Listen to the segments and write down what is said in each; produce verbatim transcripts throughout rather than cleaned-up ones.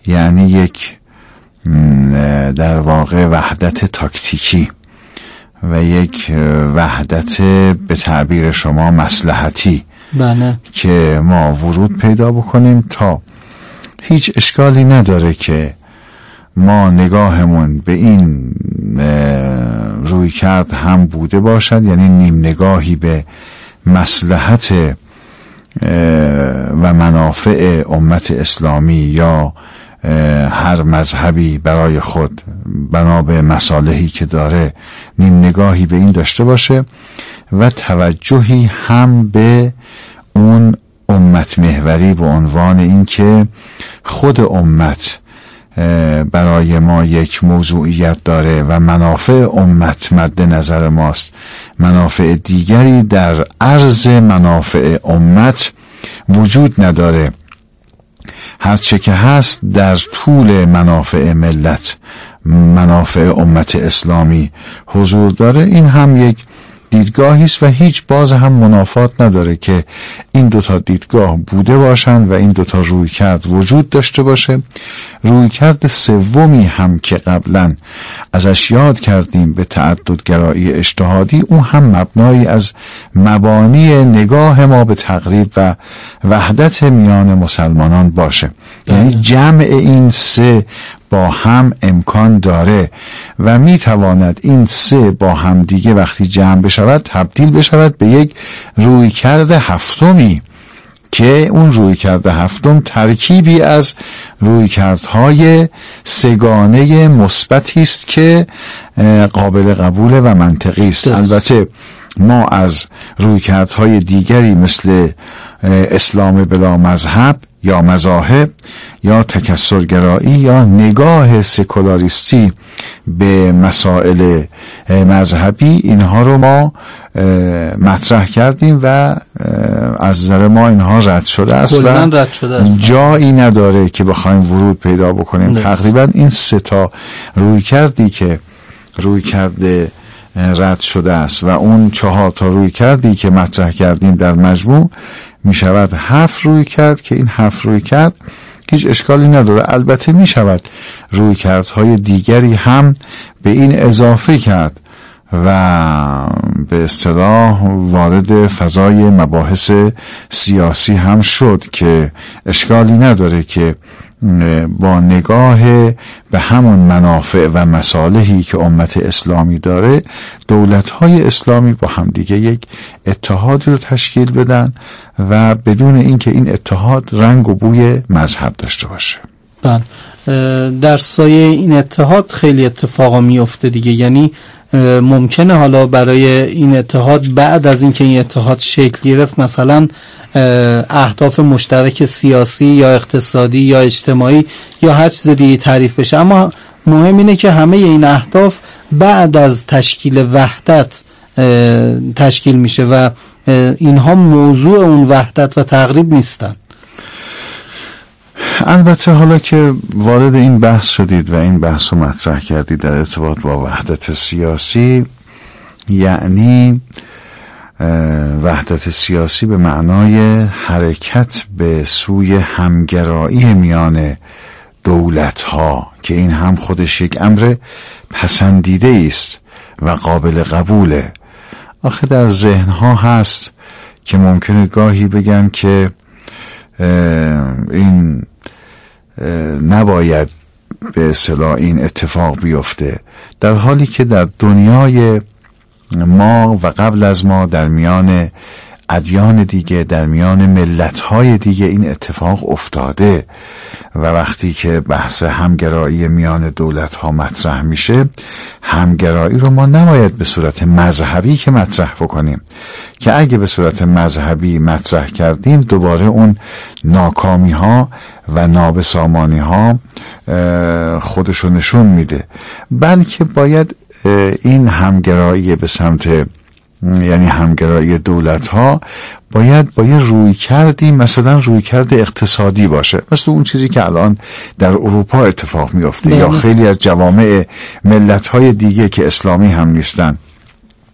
یعنی یک در واقع وحدت تاکتیکی و یک وحدت به تعبیر شما مصلحتی بله. که ما ورود پیدا بکنیم. تا هیچ اشکالی نداره که ما نگاهمون به این روی کرد هم بوده باشد، یعنی نیم نگاهی به مصلحت و منافع امت اسلامی یا هر مذهبی برای خود بنا به مصالحی که داره نیم نگاهی به این داشته باشه و توجهی هم به اون امت محوری به عنوان این که خود امت برای ما یک موضوعیت داره و منافع امت مد نظر ماست. منافع دیگری در عرض منافع امت وجود نداره. هر چه که هست در طول منافع ملت، منافع امت اسلامی حضور داره. این هم یک دیدگاهی است و هیچ باز هم منافات نداره که این دوتا دیدگاه بوده باشن و این دوتا رویکرد وجود داشته باشه. رویکرد سومی هم که قبلا ازش یاد کردیم به تعددگرایی اجتهادی، اون هم مبنایی از مبانی نگاه ما به تقریب و وحدت میان مسلمانان باشه. یعنی جمع این سه با هم امکان داره و میتواند این سه با هم دیگه وقتی جمع بشود تبدیل بشود به یک رویکرد هفتمی که اون رویکرد هفتم ترکیبی از رویکردهای سگانه مثبتی است که قابل قبول و منطقی است. البته ما از رویکردهای دیگری مثل اسلام بلا مذهب یا مذاهب یا تکثرگرایی یا نگاه سکولاریستی به مسائل مذهبی، اینها رو ما مطرح کردیم و از نظر ما اینها رد شده است و رد شده است. جایی نداره که بخوایم ورود پیدا بکنیم. نه. تقریبا این سه تا روی کردی که روی کرده رد شده است و اون چهار تا روی کردی که مطرح کردیم در مجموع می شود هفت روی کرد که این هفت روی کرد هیچ اشکالی نداره. البته می شود روی کردهای دیگری هم به این اضافه کرد و به اصطلاح وارد فضای مباحث سیاسی هم شد که اشکالی نداره که با نگاه به همون منافع و مصالحی که امت اسلامی داره دولت‌های اسلامی با هم دیگه یک اتحاد رو تشکیل بدن و بدون اینکه این اتحاد رنگ و بوی مذهب داشته باشه. بله، در سایه این اتحاد خیلی اتفاقا میفته دیگه. یعنی ممکنه حالا برای این اتحاد بعد از اینکه این اتحاد شکل گرفت مثلا اهداف مشترک سیاسی یا اقتصادی یا اجتماعی یا هر چیز دیگه تعریف بشه، اما مهم اینه که همه این اهداف بعد از تشکیل وحدت تشکیل میشه و اینها موضوع اون وحدت و تقریب نیستن. البته حالا که وارد این بحث شدید و این بحث رو مطرح کردید در ارتباط با وحدت سیاسی، یعنی وحدت سیاسی به معنای حرکت به سوی همگرایی میان دولت ها که این هم خودش یک امر پسندیده است و قابل قبوله. آخه در ذهن ها هست که ممکنه گاهی بگن که این نباید به اصطلاح این اتفاق بیفته، در حالی که در دنیای ما و قبل از ما در میان ادیان دیگه، در میان ملت‌های دیگه این اتفاق افتاده و وقتی که بحث همگرایی میان دولت‌ها مطرح میشه، همگرایی رو ما نباید به صورت مذهبی که مطرح بکنیم که اگه به صورت مذهبی مطرح کردیم دوباره اون ناکامی‌ها و نابسامانی‌ها خودشو نشون میده، بلکه باید این همگرایی به سمت یعنی همگرایی دولت ها باید با یه روی کردی مثلا روی کرد اقتصادی باشه، مثل اون چیزی که الان در اروپا اتفاق میفته یا خیلی از جوامع ملت های دیگه که اسلامی هم نیستن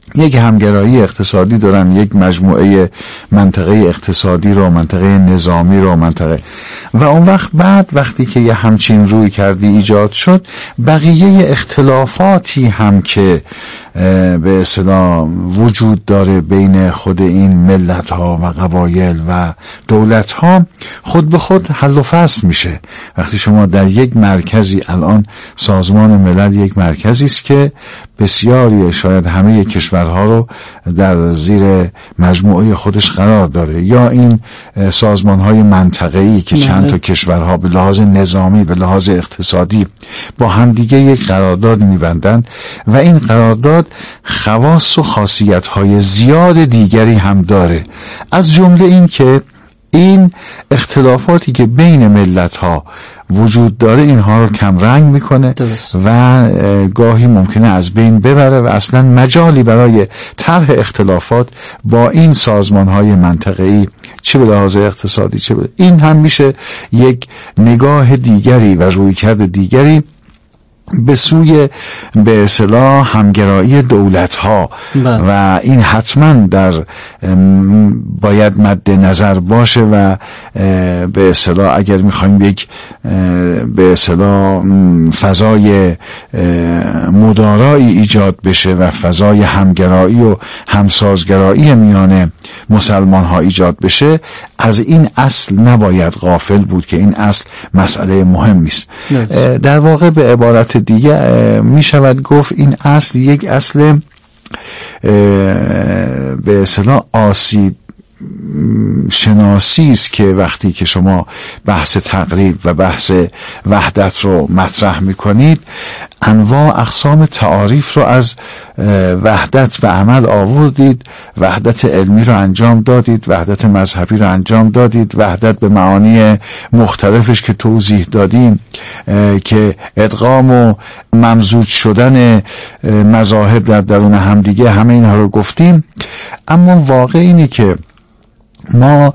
یک همگرایی اقتصادی دارن، یک مجموعه منطقه اقتصادی رو، منطقه نظامی رو، منطقه و اون وقت بعد وقتی که یه همچین روی کردی ایجاد شد، بقیه اختلافاتی هم که به اصطلاح وجود داره بین خود این ملت ها و قبایل و دولت ها خود به خود حل و فصل میشه. وقتی شما در یک مرکزی، الان سازمان ملل یک مرکزی است که بسیاری شاید همه کشورها رو در زیر مجموعه خودش قرار داره، یا این سازمان های منطقه‌ای که چند تا کشورها به لحاظ نظامی به لحاظ اقتصادی با همدیگه یک قرارداد میبندند و این قرارداد خواص و خاصیت های زیاد دیگری هم داره، از جمله این که این اختلافاتی که بین ملت ها وجود داره اینها رو کم رنگ میکنه درست. و گاهی ممکنه از بین ببره و اصلا مجالی برای طرح اختلافات با این سازمان های منطقه‌ای چه به لحاظ اقتصادی چه به این هم میشه یک نگاه دیگری و رویکرد دیگری به سوی به اصطلاح همگرایی دولت ها و این حتما در باید مد نظر باشه و به اصطلاح اگر میخوایم یک به اصطلاح فضای مدارایی ایجاد بشه و فضای همگرایی و همسازگرایی میان مسلمان ها ایجاد بشه، از این اصل نباید غافل بود که این اصل مسئله مهمی است. در واقع به عبارت دیگه می شود گفت این اصل یک اصل به اصطلاح آسیب شناسی است که وقتی که شما بحث تقریب و بحث وحدت رو مطرح میکنید، انواع اقسام تعاریف رو از وحدت به عمل آوردید، وحدت علمی رو انجام دادید، وحدت مذهبی رو انجام دادید، وحدت به معانی مختلفش که توضیح دادیم که ادغام و ممزوج شدن مذاهب در درون همدیگه، همه اینها رو گفتیم. اما واقع اینه که ما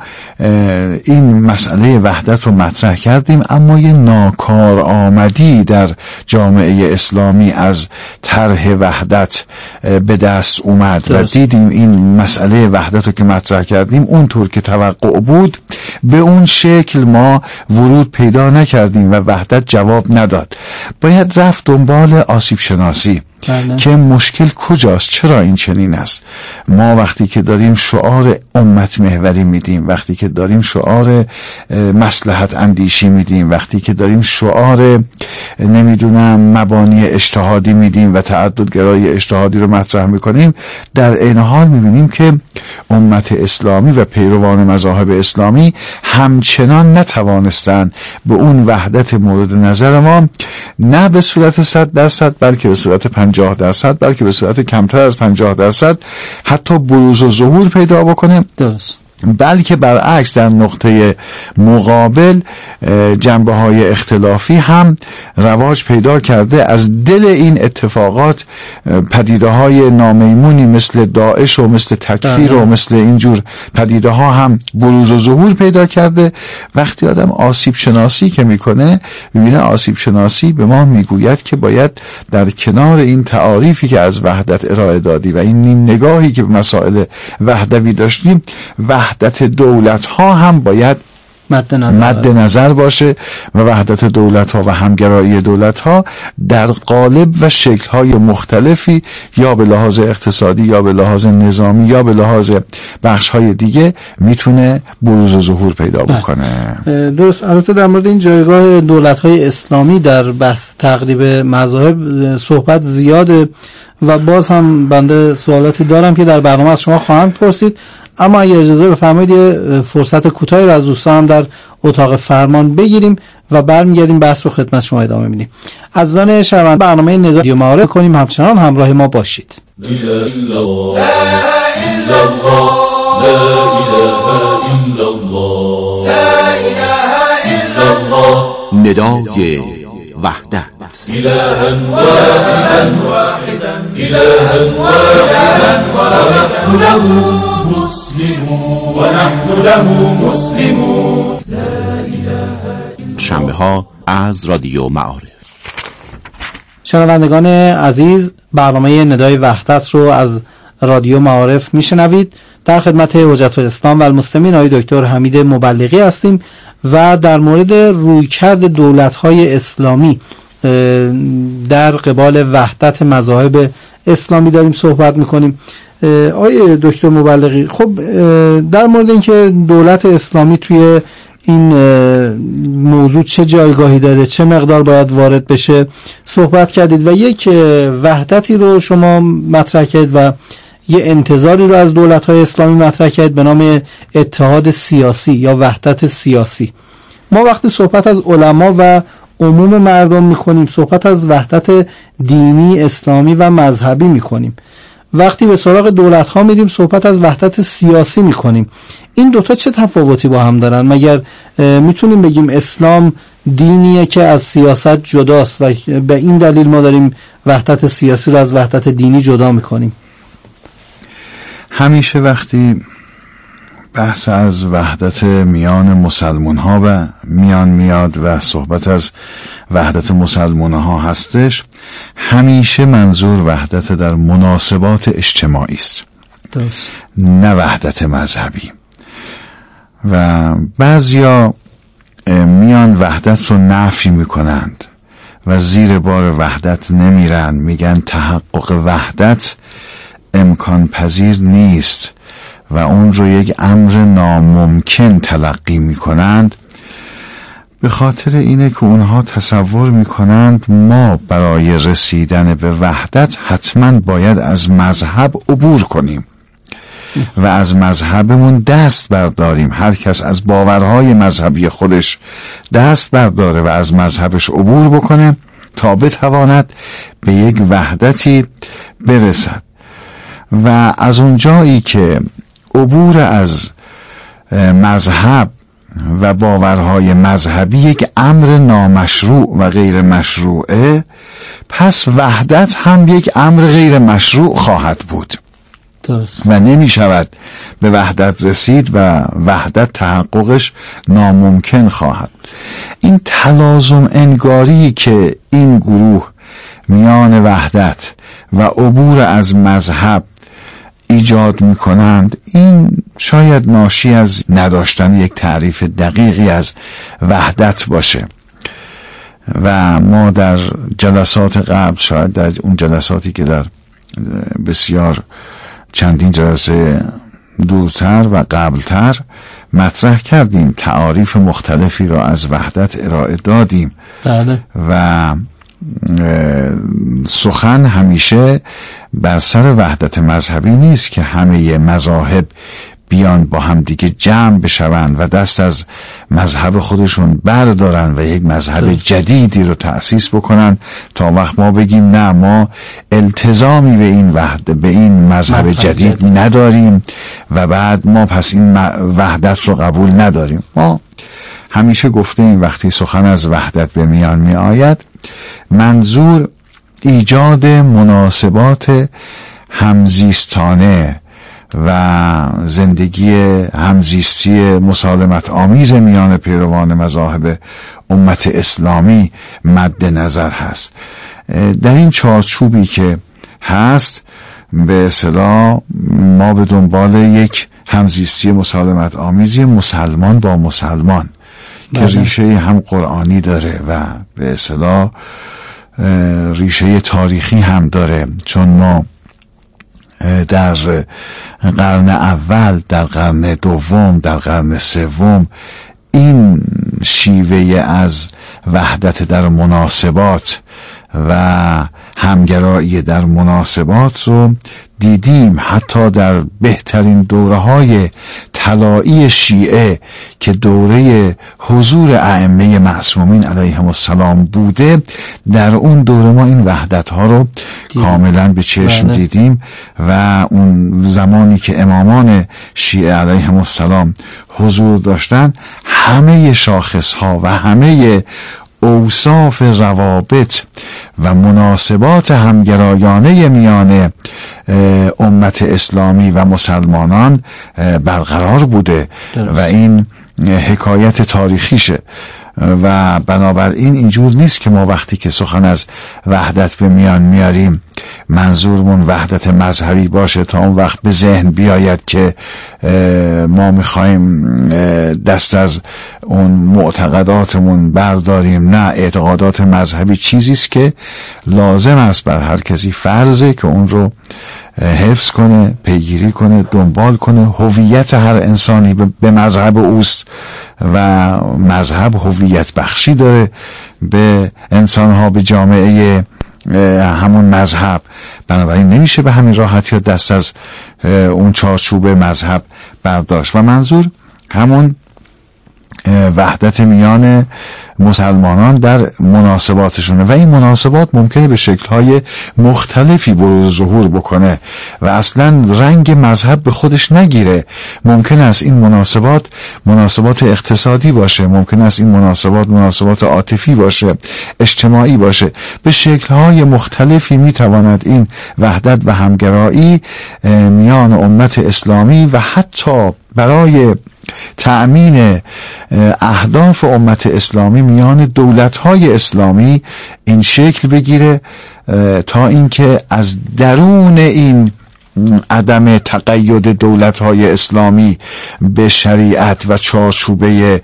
این مسئله وحدت رو مطرح کردیم، اما یه ناکارآمدی در جامعه اسلامی از طرح وحدت به دست اومد درست. و دیدیم این مسئله وحدت رو که مطرح کردیم اونطور که توقع بود به اون شکل ما ورود پیدا نکردیم و وحدت جواب نداد. باید رفت دنبال آسیب شناسی بله. که مشکل کجاست، چرا این چنین است. ما وقتی که داریم شعار امت محوری میدیم، وقتی که داریم شعار مصلحت اندیشی میدیم، وقتی که داریم شعار نمیدونم مبانی اجتهادی میدیم و تعددگرایی اجتهادی رو مطرح میکنیم، در این حال میبینیم که امت اسلامی و پیروان مذاهب اسلامی همچنان نتوانستن به اون وحدت مورد نظر ما نه به صورت صد درصد بلکه به صورت پنجاه درصد بلکه به صورت کمتر از پنجاه درصد حتی بروز و ظهور پیدا بکنه. درست. بلکه برعکس در نقطه مقابل جنبه های اختلافی هم رواج پیدا کرده. از دل این اتفاقات پدیده های نامیمونی مثل داعش و مثل تکفیر و مثل اینجور پدیده ها هم بروز و ظهور پیدا کرده. وقتی آدم آسیب شناسی که میکنه ببینه آسیب شناسی به ما میگوید که باید در کنار این تعاریفی که از وحدت ارائه دادی و این نیم نگاهی که به مسائل وحدوی داشتیم، وحدت دولت ها هم باید مد نظر, مد نظر باشه و وحدت دولت ها و همگرایی دولت ها در قالب و شکل های مختلفی یا به لحاظ اقتصادی یا به لحاظ نظامی یا به لحاظ بخش های دیگه میتونه بروز و ظهور پیدا بکنه. درست. البته در مورد این جایگاه دولت های اسلامی در بحث تقریب مذاهب صحبت زیاده و باز هم بنده سوالاتی دارم که در برنامه از شما خواهم پرسید، اما اگه اجازه بفرمایید یه فرصت کوتاهی رو از دوستان در اتاق فرمان بگیریم و برمیگردیم بحث رو خدمت شما ادامه میدیم. عزیزان شنونده برنامه ندای معارف کنیم، همچنان همراه ما باشید. لا اله الا الله لا اله الا الله لا اله الا الله ندای وحدت إلها واحدا واحدا إلها واحدا ونحن له مسلمون ونحن له مسلمون. شنبه ها از رادیو معارف. شنوندگان عزیز، برنامه ندای وحدت رو از رادیو معارف میشنوید. در خدمت حجت الاسلام و المسلمین آقای دکتر حمید مبلغی هستیم و در مورد رویکرد دولت‌های اسلامی در قبال وحدت مذاهب اسلامی داریم صحبت میکنیم. آقای دکتر مبلغی، خب در مورد اینکه دولت اسلامی توی این موضوع چه جایگاهی داره، چه مقدار باید وارد بشه صحبت کردید و یک وحدتی رو شما مطرح کردید و یه انتظاری رو از دولت‌های اسلامی مطرح کردید به نام اتحاد سیاسی یا وحدت سیاسی. ما وقتی صحبت از علما و عموم مردم میکنیم صحبت از وحدت دینی اسلامی و مذهبی میکنیم. وقتی به سراغ دولت ها میریم صحبت از وحدت سیاسی میکنیم. این دوتا چه تفاوتی با هم دارن؟ مگر میتونیم بگیم اسلام دینیه که از سیاست جداست و به این دلیل ما داریم وحدت سیاسی رو از وحدت دینی جدا میکنیم؟ همیشه وقتی بحث از وحدت میان مسلمان ها و میان میاد و صحبت از وحدت مسلمان ها هستش، همیشه منظور وحدت در مناسبات اجتماعی است، درست، نه وحدت مذهبی. و بعضیا میان وحدت رو نفی میکنند و زیر بار وحدت نمیرن، میگن تحقق وحدت امکان پذیر نیست و اون رو یک امر ناممکن تلقی میکنند. به خاطر اینه که اونها تصور میکنند ما برای رسیدن به وحدت حتما باید از مذهب عبور کنیم و از مذهبمون دست برداریم. هر کس از باورهای مذهبی خودش دست برداره و از مذهبش عبور بکنه تا بتواند به یک وحدتی برسد. و از اونجایی که عبور از مذهب و باورهای مذهبی یک امر نامشروع و غیر مشروعه، پس وحدت هم یک امر غیر مشروع خواهد بود. درست. و نمی شود به وحدت رسید و وحدت تحققش ناممکن خواهد. این تلازم انگاری که این گروه میان وحدت و عبور از مذهب ایجاد می کنند، این شاید ناشی از نداشتن یک تعریف دقیقی از وحدت باشه. و ما در جلسات قبل، شاید در اون جلساتی که در بسیار چندین جلسه دورتر و قبلتر مطرح کردیم، تعاریف مختلفی را از وحدت ارائه دادیم. بله. و سخن همیشه بر سر وحدت مذهبی نیست که همه مذاهب بیان با هم دیگه جمع بشوند و دست از مذهب خودشون بردارن و یک مذهب جدیدی رو تأسیس بکنن تا وقت ما بگیم نه، ما التزامی به این وحدت به این مذهب, مذهب جدید, جدید نداریم و بعد ما پس این وحدت رو قبول نداریم. ما همیشه گفتیم وقتی سخن از وحدت به میان می آید، منظور ایجاد مناسبات همزیستانه و زندگی همزیستی مسالمت آمیز میان پیروان مذاهب امت اسلامی مد نظر هست. در این چارچوبی که هست به اصطلاح ما به دنبال یک همزیستی مسالمت آمیزی مسلمان با مسلمان که ریشه هم قرآنی داره و به اصطلاح ریشه تاریخی هم داره، چون ما در قرن اول، در قرن دوم، در قرن سوم این شیوه از وحدت در مناسبات و همگرایی در مناسبات رو دیدیم. حتی در بهترین دوره‌های طلایی شیعه که دوره حضور ائمه معصومین علیهم السلام بوده، در اون دوره ما این وحدت‌ها رو دیدیم. کاملا به چشم بله. دیدیم. و اون زمانی که امامان شیعه علیهم السلام حضور داشتن، همه شاخص‌ها و همه اوصاف روابط و مناسبات همگرایانه میان امت اسلامی و مسلمانان برقرار بوده درست. و این حکایت تاریخیشه. و بنابراین اینجور نیست که ما وقتی که سخن از وحدت به میان میاریم منظورمون وحدت مذهبی باشه تا اون وقت به ذهن بیاید که ما میخوایم دست از اون معتقداتمون برداریم. نه، اعتقادات مذهبی چیزیست که لازم است بر هر کسی، فرضه که اون رو حفظ کنه، پیگیری کنه، دنبال کنه. هویت هر انسانی به مذهب اوست و مذهب هویت بخشی داره به انسانها، به جامعه همون مذهب. بنابراین نمیشه به همین راحتی دست از اون چارچوب مذهب برداشت و منظور همون وحدت میان مسلمانان در مناسباتشونه و این مناسبات ممکنه به شکل‌های مختلفی بروز ظهور بکنه و اصلا رنگ مذهب به خودش نگیره. ممکن است این مناسبات مناسبات اقتصادی باشه، ممکن است این مناسبات مناسبات عاطفی باشه، اجتماعی باشه. به شکل‌های مختلفی میتواند این وحدت و همگرایی میان امت اسلامی و حتی برای تأمین اهداف امت اسلامی میان دولت‌های اسلامی این شکل بگیره تا اینکه از درون این عدم تقید دولت‌های اسلامی به شریعت و چارچوبه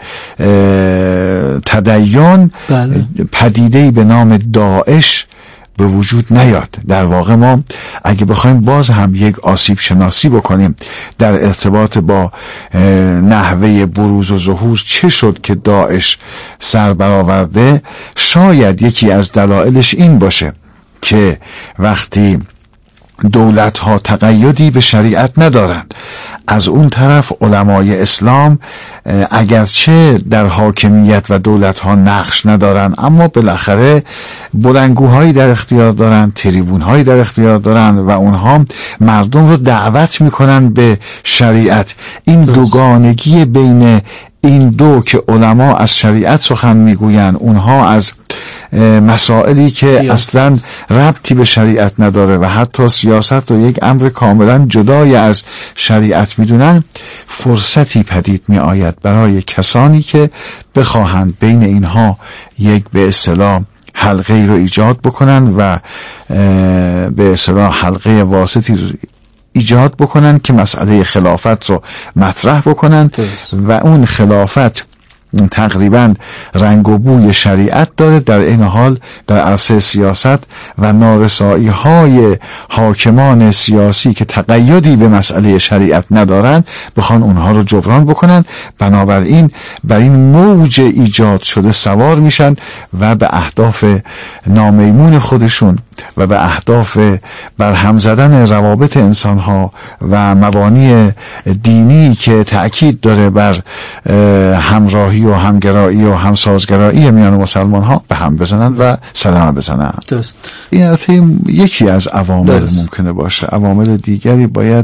تدین بله. پدیده‌ای به نام داعش به وجود نیاد. در واقع ما اگه بخوایم باز هم یک آسیب شناسی بکنیم در ارتباط با نحوه بروز و ظهور چه شد که داعش سر برآورده، شاید یکی از دلایلش این باشه که وقتی دولت ها تقیدی به شریعت ندارند، از اون طرف علمای اسلام اگرچه در حاکمیت و دولت ها نقش ندارن اما بالاخره بلندگوهایی در اختیار دارن، تریبونهایی در اختیار دارن و اونها مردم رو دعوت میکنن به شریعت. این دوگانگی بین این دو که علما از شریعت سخن میگوین، اونها از مسائلی که سیاست. اصلا ربطی به شریعت نداره و حتی سیاست رو یک امر کاملا جدای از شریعت میدونن، فرصتی پدید می آید برای کسانی که بخواهند بین اینها یک به اصطلاح حلقه رو ایجاد بکنن و به اصطلاح حلقه واسطی ایجاد بکنن که مسئله خلافت رو مطرح بکنن و اون خلافت تقریبا رنگ و بوی شریعت داره، در این حال در عرصه سیاست و نارسایی های حاکمان سیاسی که تقیدی به مسئله شریعت ندارن بخوان اونها رو جبران بکنن. بنابراین بر این موج ایجاد شده سوار میشن و به اهداف نامیمون خودشون و به اهداف برهم زدن روابط انسانها و مبانی دینی که تأکید داره بر همراهی و همگرایی و همسازگرایی میان مسلمان ها به هم بزنن و سلام بزنن. درست. این البته یکی از عوامل درست. ممکنه باشه. عوامل دیگری باید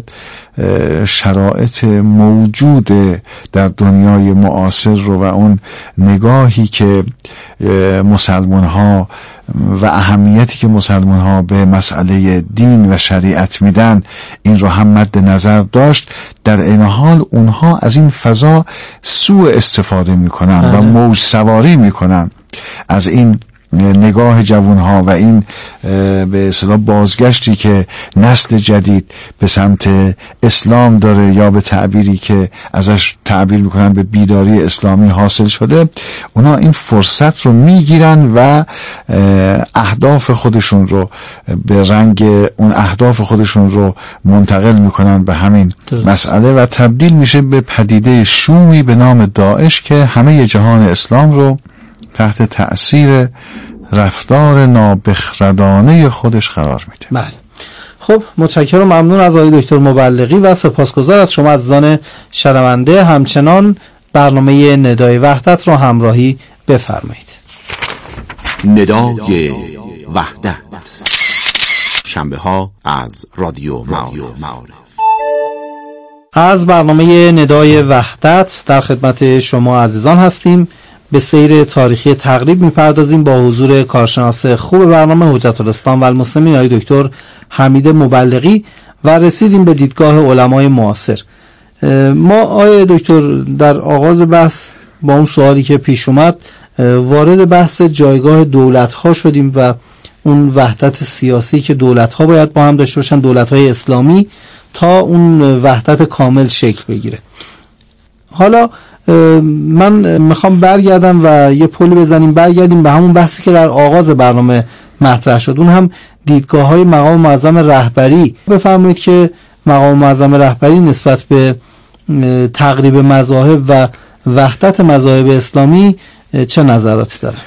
شرایط موجود در دنیای معاصر رو و اون نگاهی که مسلمان ها و اهمیتی که مسلمان ها به مسئله دین و شریعت میدن این رو هم مد نظر داشت. در این حال اونها از این فضا سوء استفاده میکنن و موج سواری میکنن از این نگاه جوانها و این به اصطلاح بازگشتی که نسل جدید به سمت اسلام داره یا به تعبیری که ازش تعبیر میکنن به بیداری اسلامی حاصل شده، اونا این فرصت رو میگیرن و اهداف خودشون رو به رنگ اون اهداف خودشون رو منتقل میکنن به همین مسئله و تبدیل میشه به پدیده شومی به نام داعش که همه جهان اسلام رو تحت تأثیر رفتار نابخردانه خودش قرار میده. بله. خب متشکرم، ممنون از آقای دکتر مبلغی و سپاسگزار از شما عزیزان شنونده. همچنان برنامه ندای وحدت را همراهی بفرمایید. ندای وحدت شنبه ها از رادیو معارف. از برنامه ندای وحدت در خدمت شما عزیزان هستیم. به سیر تاریخی تقریب میپردازیم با حضور کارشناس خوب برنامه حجت الاسلام و المسلمین آقای دکتر حمید مبلغی و رسیدیم به دیدگاه علمای معاصر. ما آقای دکتر در آغاز بحث با اون سوالی که پیش اومد وارد بحث جایگاه دولت ها شدیم و اون وحدت سیاسی که دولت ها باید با هم داشته باشن، دولت های اسلامی، تا اون وحدت کامل شکل بگیره. حالا من میخوام برگردم و یه پل بزنیم، برگردیم به همون بحثی که در آغاز برنامه مطرح شد، اون هم دیدگاه های مقام معظم رهبری. بفرمایید که مقام معظم رهبری نسبت به تقریب مذاهب و وحدت مذاهب اسلامی چه نظراتی داره؟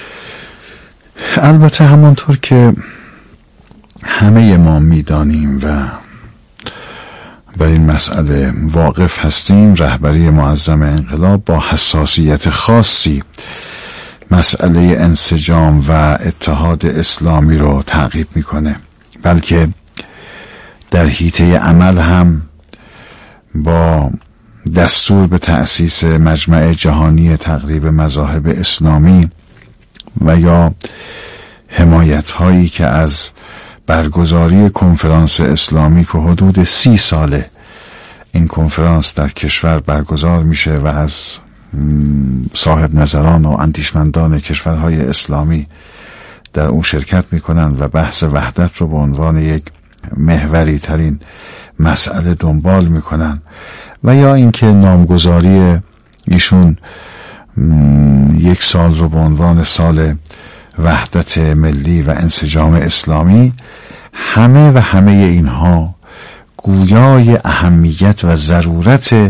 البته همانطور که همه ما میدانیم و بر این مسئله واقف هستیم، رهبری معظم انقلاب با حساسیت خاصی مسئله انسجام و اتحاد اسلامی رو تعقیب میکنه، بلکه در حیطه عمل هم با دستور به تأسیس مجمع جهانی تقریب مذاهب اسلامی و یا حمایت هایی که از برگزاری کنفرانس اسلامی که حدود سی ساله این کنفرانس در کشور برگزار میشه و از صاحب نظران و اندیشمندان کشورهای اسلامی در اون شرکت میکنن و بحث وحدت رو به عنوان یک محوری ترین مسئله دنبال میکنن، و یا اینکه نامگذاری ایشون یک سال رو به عنوان سال وحدت ملی و انسجام اسلامی، همه و همه اینها گویای اهمیت و ضرورت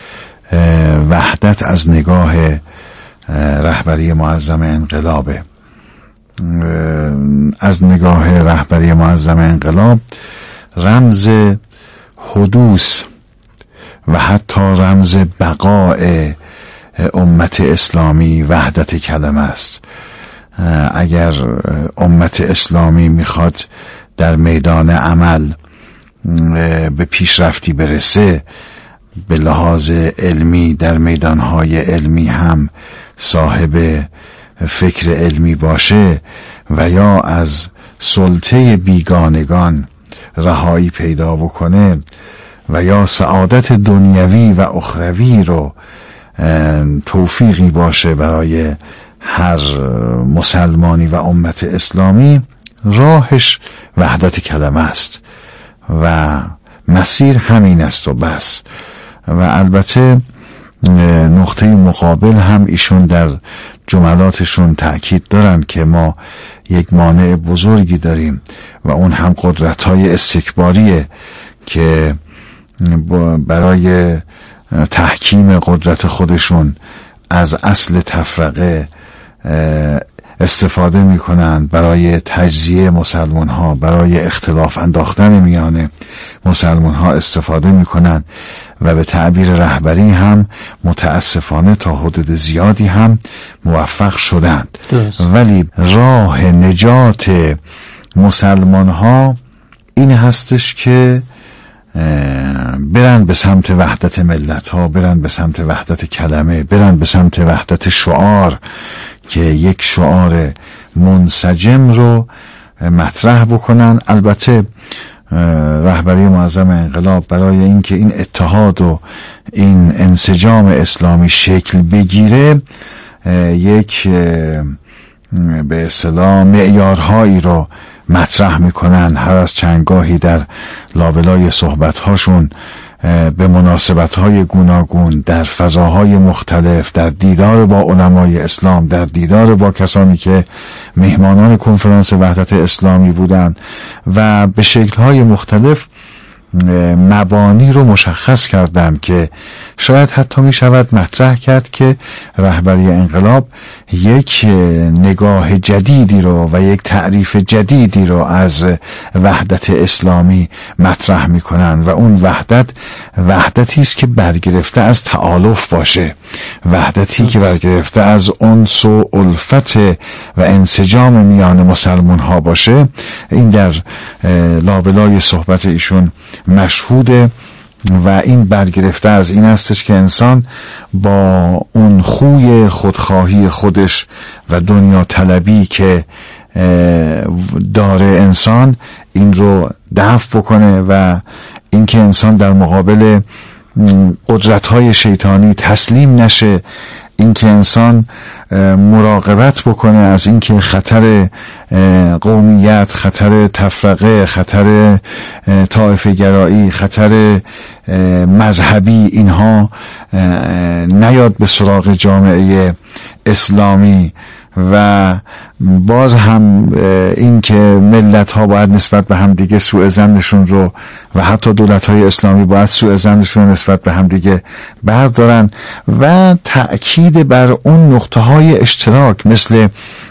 وحدت از نگاه رهبری معظم انقلابه. از نگاه رهبری معظم انقلاب رمز حدوث و حتی رمز بقاء امت اسلامی وحدت کلمه است. اگر امت اسلامی میخواد در میدان عمل به پیشرفتی برسه، به لحاظ علمی در میدانهای علمی هم صاحب فکر علمی باشه و یا از سلطه بیگانگان رهایی پیدا بکنه و یا سعادت دنیوی و اخروی رو توفیقی باشه برای هر مسلمانی و امت اسلامی، راهش وحدت کلمه است و مسیر همین است و بس. و البته نقطه مقابل هم ایشون در جملاتشون تأکید دارن که ما یک مانع بزرگی داریم و اون هم قدرت‌های استکباریه که برای تحکیم قدرت خودشون از اصل تفرقه استفاده میکنن، برای تجزیه مسلمان ها، برای اختلاف انداختن میان مسلمان ها استفاده میکنن و به تعبیر رهبری هم متاسفانه تا حدود زیادی هم موفق شدند. ولی راه نجات مسلمان ها این هستش که برن به سمت وحدت ملت ها، برن به سمت وحدت کلمه، برن به سمت وحدت شعار، که یک شعار منسجم رو مطرح بکنن. البته رهبری معظم انقلاب برای اینکه این اتحاد و این انسجام اسلامی شکل بگیره یک به اصطلاح معیارهایی رو مطرح میکنن، هر از چندگاهی در لابلای صحبتهاشون به مناسبت‌های گوناگون در فضاهای مختلف، در دیدار با علمای اسلام، در دیدار با کسانی که مهمانان کنفرانس وحدت اسلامی بودند و به شکل‌های مختلف مبانی رو مشخص کردم که شاید حتی می شود مطرح کرد که رهبری انقلاب یک نگاه جدیدی رو و یک تعریف جدیدی رو از وحدت اسلامی مطرح می کنن و اون وحدت وحدتی است که برگرفته از تآلف باشه، وحدتی که برگرفته از انس و الفت و انسجام میان مسلمان ها باشه. این در لابلای صحبت ایشون مشهوده و این برگرفته از این استش که انسان با اون خوی خودخواهی خودش و دنیا طلبی که داره انسان این رو دفع بکنه و این که انسان در مقابل قدرت‌های شیطانی تسلیم نشه، اینکه انسان مراقبت بکنه از اینکه خطر قومیت، خطر تفرقه، خطر طایفه گرایی، خطر مذهبی اینها نیاد به سراغ جامعه اسلامی. و باز هم این که ملت ها باید نسبت به هم دیگه سوء ظنشون رو و حتی دولت های اسلامی باید سوء ظنشون نسبت به هم دیگه بردارن و تأکید بر اون نقطه های اشتراک مثل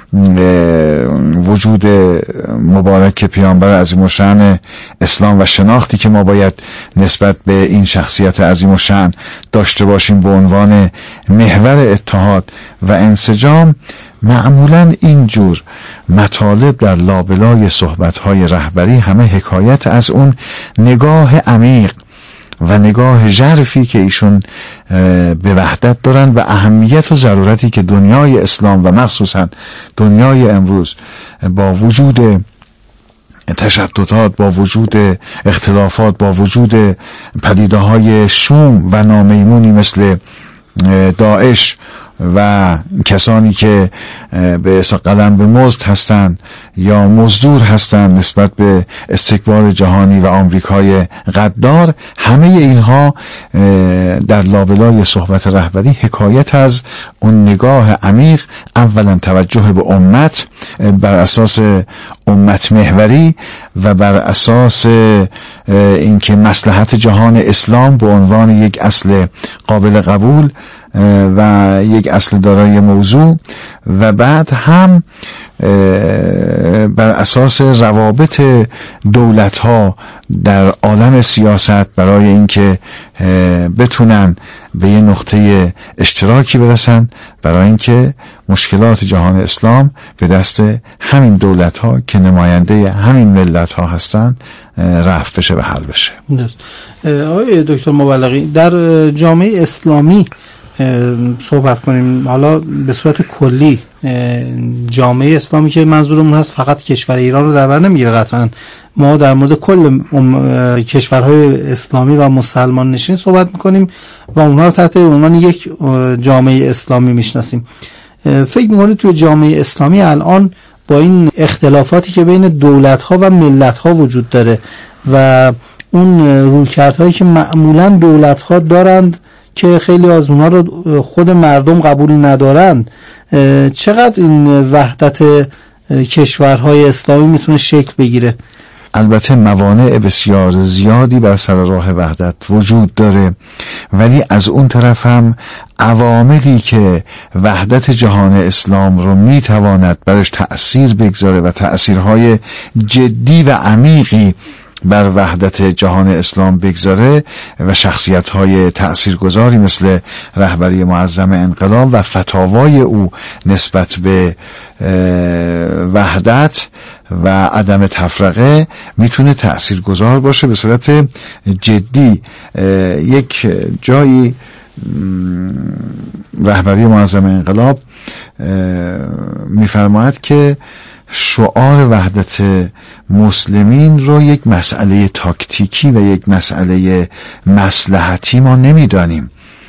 وجود مبارک پیامبر عظیم الشأن اسلام و شناختی که ما باید نسبت به این شخصیت عظیم الشأن داشته باشیم به عنوان محور اتحاد و انسجام. معمولا اینجور مطالب در لابلای صحبت‌های رهبری همه حکایت از اون نگاه عمیق و نگاه ژرفی که ایشون به وحدت دارن و اهمیت و ضرورتی که دنیای اسلام و مخصوصا دنیای امروز با وجود تشددات، با وجود اختلافات، با وجود پدیده‌های شوم و نامیمونی مثل داعش و کسانی که به اصطلاح قلم به مزد هستند یا مزدور هستند نسبت به استکبار جهانی و آمریکای غدار، همه اینها در لابلای صحبت رهبری حکایت از اون نگاه عمیق، اولا توجه به امت بر اساس امت محوری و بر اساس اینکه مصلحت جهان اسلام به عنوان یک اصل قابل قبول و یک اصل دارای موضوع، و بعد هم بر اساس روابط دولت ها در عالم سیاست برای اینکه بتونن به یه نقطه اشتراکی برسن برای اینکه مشکلات جهان اسلام به دست همین دولت ها که نماینده همین ملت ها هستن رفع بشه و حل بشه. آقای دکتر مبلغی، در جامعه اسلامی صحبت کنیم حالا به صورت کلی، جامعه اسلامی که منظورمون هست فقط کشور ایران رو در بر نمیگیره، قطعا ما در مورد کل کشورهای اسلامی و مسلمان نشین صحبت میکنیم و اونها رو تحت عنوان یک جامعه اسلامی میشناسیم. فکر میکنید توی جامعه اسلامی الان با این اختلافاتی که بین دولت‌ها و ملت‌ها وجود داره و اون رویکردهایی که معمولاً دولت‌ها دارند که خیلی از اونها رو خود مردم قبول ندارند، چقدر این وحدت کشورهای اسلامی میتونه شکل بگیره؟ البته موانع بسیار زیادی بر سر راه وحدت وجود داره، ولی از اون طرف هم عواملی که وحدت جهان اسلام رو میتواند برش تأثیر بگذاره و تأثیرهای جدی و عمیقی بر وحدت جهان اسلام بگذاره و شخصیت‌های تأثیرگذاری مثل رهبری معظم انقلاب و فتاوای او نسبت به وحدت و عدم تفرقه میتونه تأثیرگذار باشه به صورت جدی. یک جایی رهبری معظم انقلاب میفرماید که شعار وحدت مسلمین رو یک مسئله تاکتیکی و یک مسئله مصلحتی ما نمیدانیم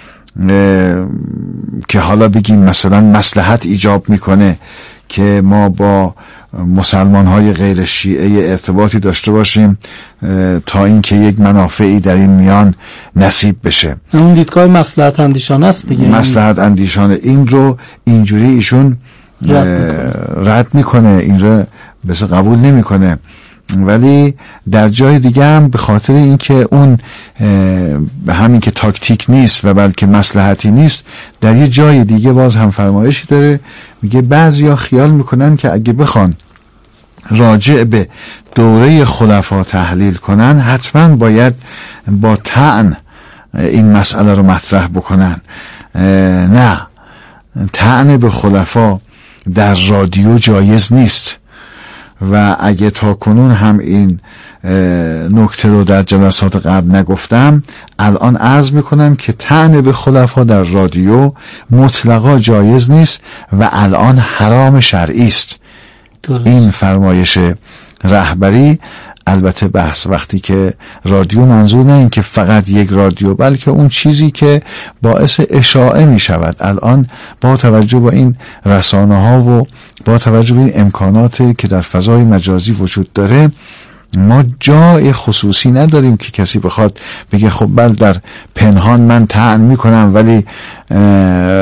که حالا بگیم مثلا مصلحت ایجاب میکنه که ما با مسلمان های غیر شیعه ارتباطی داشته باشیم تا اینکه یک منافعی در این میان نصیب بشه. اون دیدگاه مصلحت اندیشانه است دیگه. مصلحت اندیشانه این رو اینجوری ایشون رد میکنه, رد میکنه. این رو بس قبول نمیکنه، ولی در جای دیگه هم به خاطر اینکه اون همین که تاکتیک نیست و بلکه مصلحتی نیست، در یه جای دیگه باز هم فرمایشی داره، میگه بعضیا خیال میکنن که اگه بخوان راجع به دوره خلفا تحلیل کنن حتما باید با طعن این مسئله رو مطرح بکنن. نه، طعن به خلفا در رادیو جایز نیست و اگه تا کنون هم این نکته رو در جلسات قبل نگفتم، الان عرض میکنم که طعن به خلفا در رادیو مطلقا جایز نیست و الان حرام شرعی است. این فرمایش رهبری البته بحث وقتی که رادیو منظور نه این که فقط یک رادیو، بلکه اون چیزی که باعث اشاعه می شود. الان با توجه به این رسانه ها و با توجه به این امکاناتی که در فضای مجازی وجود داره، ما جای خصوصی نداریم که کسی بخواد بگه خب بل در پنهان من طعن میکنم ولی